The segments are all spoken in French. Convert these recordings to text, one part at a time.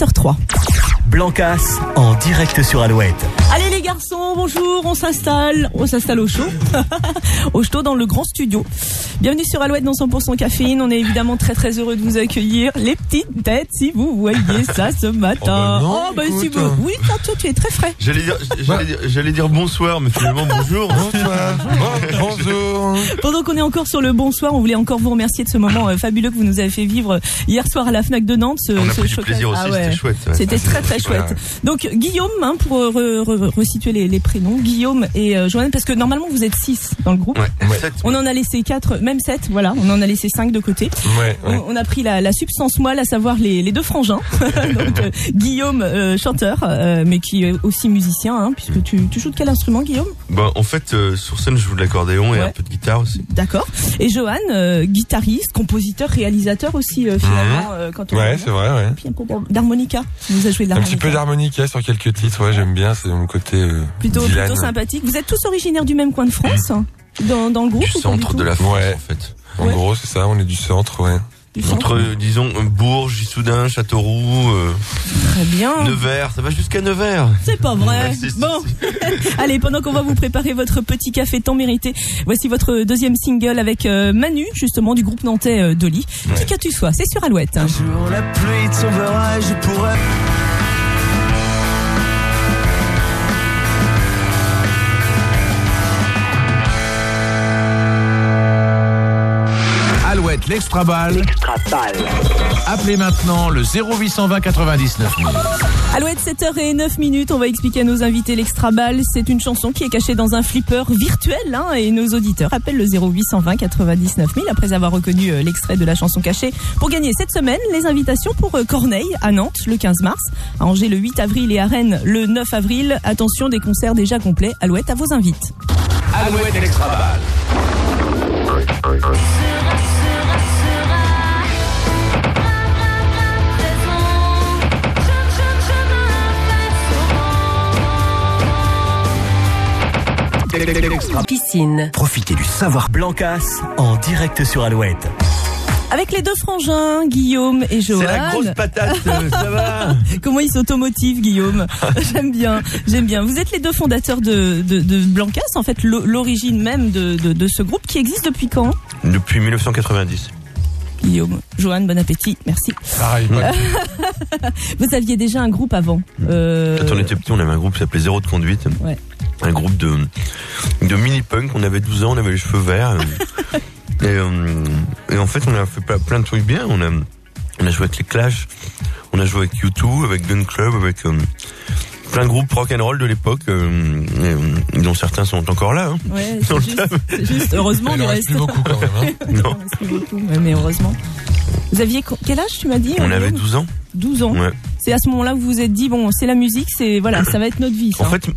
7h03. Blancas en direct sur Alouette. Allez les garçons, bonjour, on s'installe au chaud, au chaud dans le grand studio. Bienvenue sur Alouette dans 100% caféine, on est évidemment très très heureux de vous accueillir. Les petites têtes, si vous voyez ça ce matin. Si vous... Oui, toi tu es très frais. J'allais dire bonsoir, mais finalement bonjour. Bonsoir. Bonjour. Pendant qu'on est encore sur le bonsoir, on voulait encore vous remercier de ce moment fabuleux que vous nous avez fait vivre hier soir à la Fnac de Nantes. On a pris du plaisir aussi, c'était chouette. Ouais. C'était très très chouette. Donc Guillaume, pour resituer les prénoms, Guillaume et Joanne, parce que normalement vous êtes 6 dans le groupe. Ouais. 7, on en a laissé 4, même 7, voilà, on en a laissé 5 de côté. Ouais. On a pris la substance moelle, à savoir les deux frangins. Donc Guillaume, chanteur, mais qui est aussi musicien, hein, puisque tu joues de quel instrument, Guillaume ? En fait, sur scène, je joue de l'accordéon et un peu de guitare aussi. D'accord. Et Joanne, guitariste, compositeur, réalisateur aussi, finalement, quand on c'est vrai, ouais. Puis un peu d'harmonica. Tu nous as joué de l'harmonica. Un petit peu d'harmonica sur quelques titres, ouais, j'aime bien, c'est mon côté plutôt sympathique. Vous êtes tous originaires du même coin de France, dans le groupe, du centre de la France, en fait. En gros, c'est ça, on est du centre, ouais. Entre, disons, Bourges, Issoudun, Châteauroux, très bien. Nevers, ça va jusqu'à Nevers. C'est pas vrai. Bon. Allez, pendant qu'on va vous préparer votre petit café tant mérité, voici votre deuxième single avec Manu, justement, du groupe nantais Dolly. Qui que tu sois, c'est sur Alouette. Un jour la pluie tombera et je pourrai... Alouette, l'extra balle. Appelez maintenant le 0820 99 000. Alouette, 7h09, on va expliquer à nos invités l'extra balle. C'est une chanson qui est cachée dans un flipper virtuel, hein, et nos auditeurs appellent le 0820 99 000 après avoir reconnu l'extrait de la chanson cachée pour gagner cette semaine les invitations pour Corneille à Nantes le 15 mars, à Angers le 8 avril et à Rennes le 9 avril. Attention, des concerts déjà complets. Alouette à vos invites. Alouette, l'extra balle. Piscine. Profitez du savoir Blancas en direct sur Alouette. Avec les deux frangins, Guillaume et Joanne. C'est la grosse patate, ça va. Comment ils s'automotivent, Guillaume. J'aime bien. Vous êtes les deux fondateurs de Blancas, en fait, l'origine même de ce groupe qui existe depuis quand ? Depuis 1990. Guillaume, Joanne, bon appétit, merci. Pareil. Vous aviez déjà un groupe avant. Quand on était petit, on avait un groupe qui s'appelait Zéro de conduite. Ouais. Un groupe de mini-punk, on avait 12 ans, on avait les cheveux verts. Et en fait, on a fait plein de trucs bien. On a joué avec les Clash, on a joué avec U2, avec Gun Club, avec plein de groupes rock'n'roll de l'époque, dont certains sont encore là. Hein, ouais, c'est juste, heureusement, il en reste plus beaucoup quand même. Hein. Non. Il reste plus beaucoup, mais heureusement. Vous aviez quel âge, tu m'as dit ? On avait 12 ans. 12 ans. Ouais. C'est à ce moment-là que vous vous êtes dit, bon, c'est la musique, ça va être notre vie. Ça. En fait,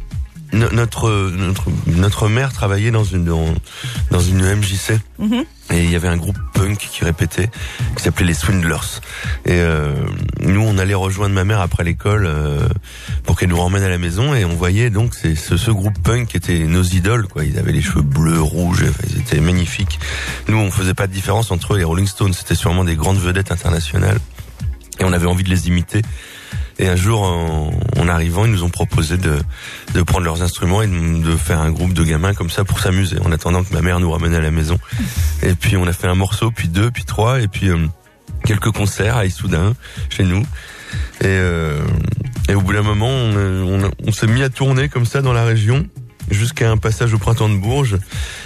notre mère travaillait dans une MJC. Mm-hmm. Et il y avait un groupe punk qui répétait, qui s'appelait les Swindlers. Et nous, on allait rejoindre ma mère après l'école pour qu'elle nous ramène à la maison. Et on voyait donc ce groupe punk qui était nos idoles, quoi. Ils avaient les cheveux bleus, rouges, ils étaient magnifiques. Nous, on faisait pas de différence entre eux et les Rolling Stones. C'était sûrement des grandes vedettes internationales. Et on avait envie de les imiter. Et un jour, en arrivant, ils nous ont proposé de prendre leurs instruments et de faire un groupe de gamins comme ça pour s'amuser, en attendant que ma mère nous ramène à la maison. Et puis on a fait un morceau, puis 2, puis 3, et puis quelques concerts à Issoudun, chez nous. Et au bout d'un moment, on s'est mis à tourner comme ça dans la région, jusqu'à un passage au Printemps de Bourges.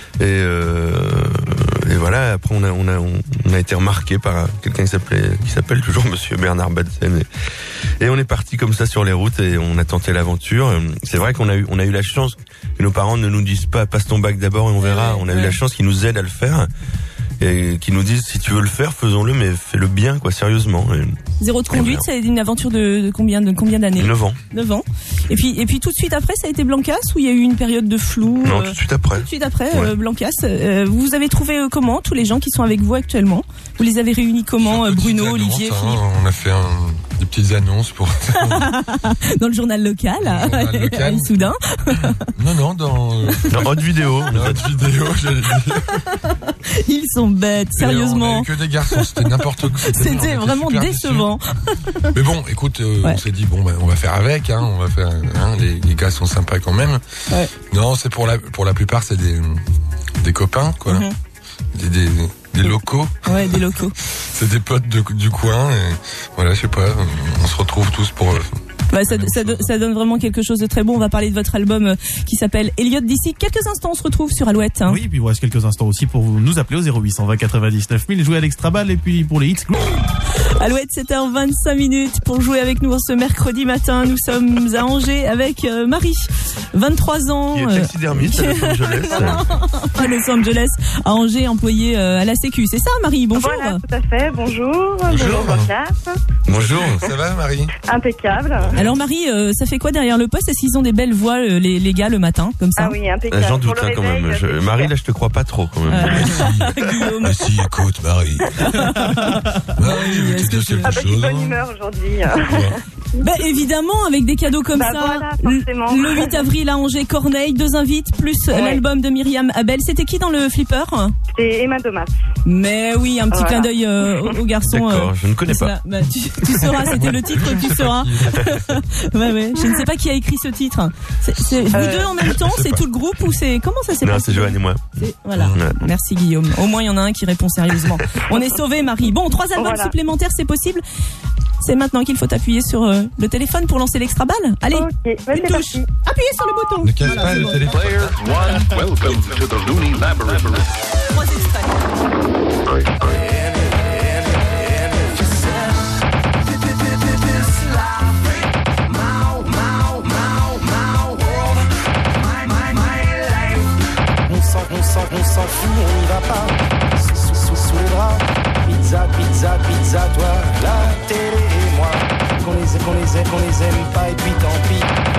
Et voilà, après on a été remarqué par quelqu'un qui s'appelle toujours Monsieur Bernard Badsen. Et on est parti comme ça sur les routes et on a tenté l'aventure. C'est vrai qu'on a eu la chance que nos parents ne nous disent pas passe ton bac d'abord et on verra. On a eu la chance qu'ils nous aident à le faire. Et qui nous disent si tu veux le faire, faisons-le, mais fais-le bien, quoi, sérieusement. Zéro de conduite, c'est une aventure de combien d'années ? 9 ans. 9 ans. Et puis tout de suite après, ça a été Blancas ou il y a eu une période de flou ? Non, tout de suite après. Tout de suite après, ouais. Blancas. Vous avez trouvé comment tous les gens qui sont avec vous actuellement ? Vous les avez réunis comment ? Bruno, Olivier, Philippe ? On a fait des petites annonces pour... Dans le journal local, journal local. à Issoudun. Non, dans Haute vidéo. notre vidéo, j'allais dire. Ils sont bêtes, Mais sérieusement. on avait que des garçons, c'était n'importe quoi. C'était on était vraiment super décevant. déçus. Mais bon, écoute, Ouais. on s'est dit, bon, on va faire avec, on va faire, les gars sont sympas quand même. Ouais. Non, c'est pour la plupart, c'est des copains, quoi. Mhm. Des locaux. Ouais, des locaux. C'est des potes du coin, et voilà, je sais pas, on se retrouve tous pour... Bah, ça donne vraiment quelque chose de très bon. On va parler de votre album qui s'appelle Elliott d'ici quelques instants. On se retrouve sur Alouette. Oui, puis il vous reste quelques instants aussi pour nous appeler au 0820 99 000, jouer à l'extra balle et puis pour les hits. Alouette, 7h25 minutes pour jouer avec nous ce mercredi matin. Nous sommes à Angers avec Marie, 23 ans. Qui est taxidermiste à Los Angeles. À Los Angeles, à Angers, employée à la Sécu. C'est ça, Marie? Bonjour. Voilà, tout à fait. Bonjour. Bonjour, Blancasse. Bonjour. Ça va, Marie? Impeccable. Alors Marie, ça fait quoi derrière le poste? Est-ce qu'ils ont des belles voix, les gars, le matin, comme ça? Ah oui, impeccable. J'en Pour doute le quand réveil, même. c'est Marie, super. là, je te crois pas trop quand même. Guillaume. Mais si, écoute, Marie. Marie, veux-tu dire quelque Ah bah, je suis chose? bonne humeur aujourd'hui. Bah, évidemment, avec des cadeaux comme Bah, ça. voilà, forcément. Le 8 avril à Angers, Corneille, 2 invites, plus l'album de Myriam Abel. C'était qui dans le flipper? C'est Emma Domas. Mais oui, un petit Voilà. clin d'œil aux garçons. D'accord, je ne connais pas. Bah, tu sauras, c'était le titre, tu sauras. Ouais. Je ne sais pas qui a écrit ce titre. C'est vous deux en même temps? C'est tout le groupe ou c'est comment ça s'est Non, passé? c'est Johan et moi. Voilà. Ouais. Merci Guillaume. Au moins il y en a un qui répond sérieusement. On est sauvés, Marie. Bon, 3 albums Voilà. supplémentaires, c'est possible. C'est maintenant qu'il faut appuyer sur le téléphone pour lancer l'extra balle. Allez, Ok, bah, une c'est touche. parti. Appuyez sur le bouton. Ne casse pas le téléphone. Welcome to the Looney Laboratory. 3 extraits. On s'en fout, on n'y va pas. Sous les bras, pizza, toi, la télé et moi. Qu'on les aime pas et puis tant pis.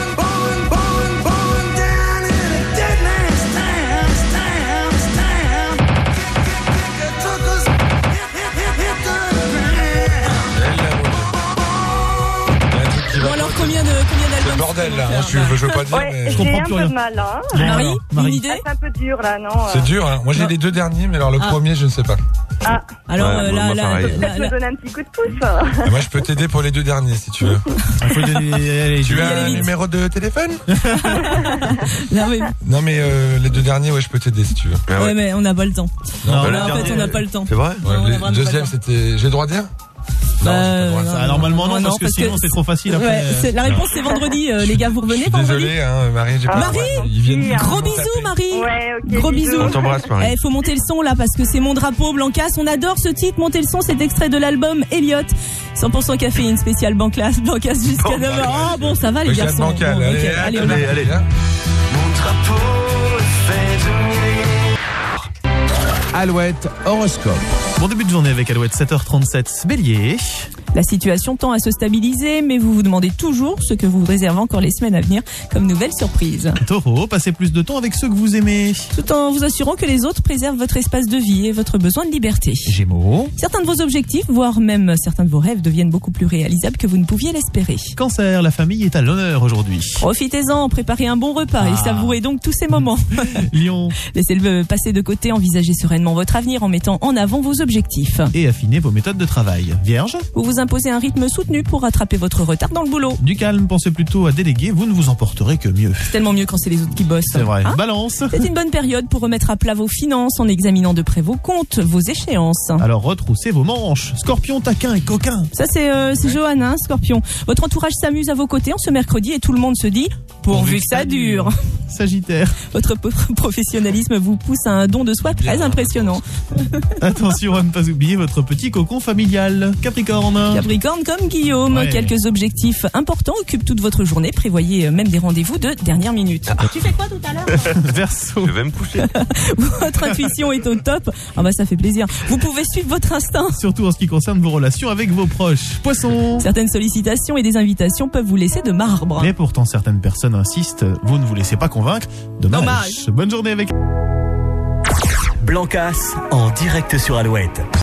Bon alors combien d'albums? C'est le bordel, là, je veux pas dire, Ouais, mais... j'ai comprends un plus peu rien. de mal, hein. Marie, alors, Marie. une idée? Ah, c'est un peu dur, là, non? C'est dur, hein. Moi, j'ai les 2 derniers, mais alors le premier, je ne sais pas. Ah, Alors Ouais, moi, pareil. peut-être me donner un petit coup de pouce. Ah, moi, je peux t'aider pour les 2 derniers, si tu veux. Il faut allez, Tu y as aller un vite. numéro de téléphone? Non, mais, Non, mais les 2 derniers, ouais, je peux t'aider, si tu veux. Ah ouais, ouais. mais on n'a pas le temps. Non, le Là, en fait, dernier, on n'a pas le temps. C'est vrai? Ouais, on a le vraiment deuxième, pas c'était... J'ai le droit de dire? Bah, j'ai pas le droit. Ça, normalement non, parce que sinon c'est trop facile après. Ouais, la réponse c'est vendredi. Les gars, vous Je revenez suis vendredi? désolé, hein, Marie, j'ai pas le Marie droit. Ils viennent Gros nous bisous, taper. Marie. Ouais, ok. Gros bisous. On t'embrasse, Marie. Faut monter le son là parce que c'est mon drapeau, Blancasse. On adore ce titre. Montez le son, c'est extrait de l'album Elliott. 100% caféine spéciale Blancasse jusqu'à 9h. Oh bon, ça va les Regarde garçons. bancal, Bon, ok, allez, on y va. allez. Mon drapeau est fait de Alouette Horoscope. Bon début de journée avec Alouette, 7h37. Bélier. La situation tend à se stabiliser, mais vous vous demandez toujours ce que vous réservez encore les semaines à venir comme nouvelle surprise. Taureau, passez plus de temps avec ceux que vous aimez. Tout en vous assurant que les autres préservent votre espace de vie et votre besoin de liberté. Gémeaux. Certains de vos objectifs, voire même certains de vos rêves deviennent beaucoup plus réalisables que vous ne pouviez l'espérer. Cancer, la famille est à l'honneur aujourd'hui. Profitez-en, préparez un bon repas et savourez donc tous ces moments. Lion. Laissez-le passer de côté, envisagez sereinement votre avenir en mettant en avant vos objectifs. Et affinez vos méthodes de travail. Vierge. Vous vous imposez un rythme soutenu pour rattraper votre retard dans le boulot. Du calme, pensez plutôt à déléguer, vous ne vous emporterez que mieux. Tellement mieux quand c'est les autres qui bossent. C'est vrai. Hein? Balance. C'est une bonne période pour remettre à plat vos finances en examinant de près vos comptes, vos échéances. Alors retroussez vos manches. Scorpion, taquin et coquin. Ça c'est Johan, hein, Scorpion. Votre entourage s'amuse à vos côtés en ce mercredi et tout le monde se dit pourvu que ça dure. Sagittaire. Votre professionnalisme vous pousse à un don de soi très impressionnant. Attention à ne pas oublier votre petit cocon familial. Capricorne. Capricorne comme Guillaume, Ouais. quelques objectifs importants occupent toute votre journée. Prévoyez même des rendez-vous de dernière minute. Tu fais quoi tout à l'heure? Verseau. Je vais me coucher. Votre intuition est au top. Ah bah ça fait plaisir. Vous pouvez suivre votre instinct. Surtout en ce qui concerne vos relations avec vos proches. Poisson. Certaines sollicitations et des invitations peuvent vous laisser de marbre. Mais pourtant certaines personnes insistent, vous ne vous laissez pas convaincre. Dommage. Bonne journée avec Blancasse en direct sur Alouette.